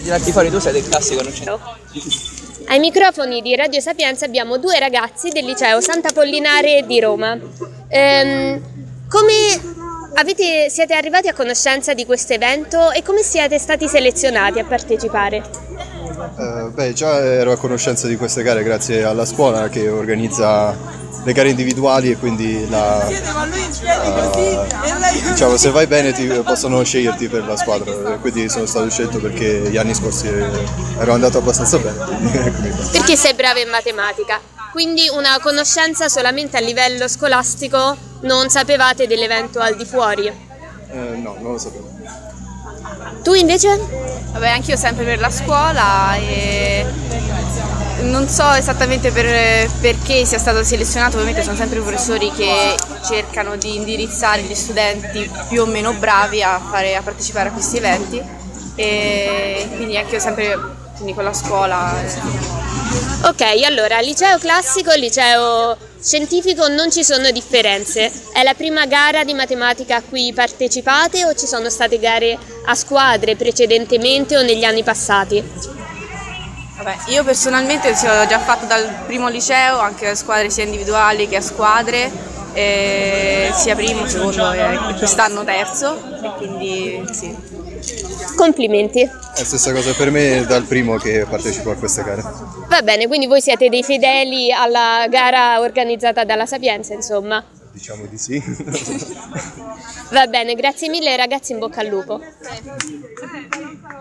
tirarti fuori, tu sei del classico, non c'è. Ai microfoni di Radio Sapienza abbiamo due ragazzi del liceo Sant'Apollinare di Roma. Siete arrivati a conoscenza di questo evento e come siete stati selezionati a partecipare? Già ero a conoscenza di queste gare grazie alla scuola che organizza le gare individuali e quindi diciamo, se vai bene possono sceglierti per la squadra, quindi sono stato scelto perché gli anni scorsi ero andato abbastanza bene. Perché sei bravo in matematica, quindi una conoscenza solamente a livello scolastico, non sapevate dell'evento al di fuori? No, non lo sapevo. Tu invece? Vabbè, anch'io sempre per la scuola e non so esattamente perché sia stato selezionato, ovviamente sono sempre i professori che cercano di indirizzare gli studenti più o meno bravi a partecipare a questi eventi e quindi anch'io sempre con la scuola. Ok, allora liceo classico e liceo scientifico non ci sono differenze. È la prima gara di matematica a cui partecipate o ci sono state gare a squadre precedentemente o negli anni passati? Vabbè, io personalmente ho già fatto dal primo liceo, anche a squadre sia individuali che a squadre, sia primo, secondo e quest'anno terzo, e quindi sì. Complimenti. È la stessa cosa per me dal primo che partecipo a queste gare. Va bene, quindi voi siete dei fedeli alla gara organizzata dalla Sapienza, insomma. Diciamo di sì. Va bene, grazie mille ragazzi, in bocca al lupo.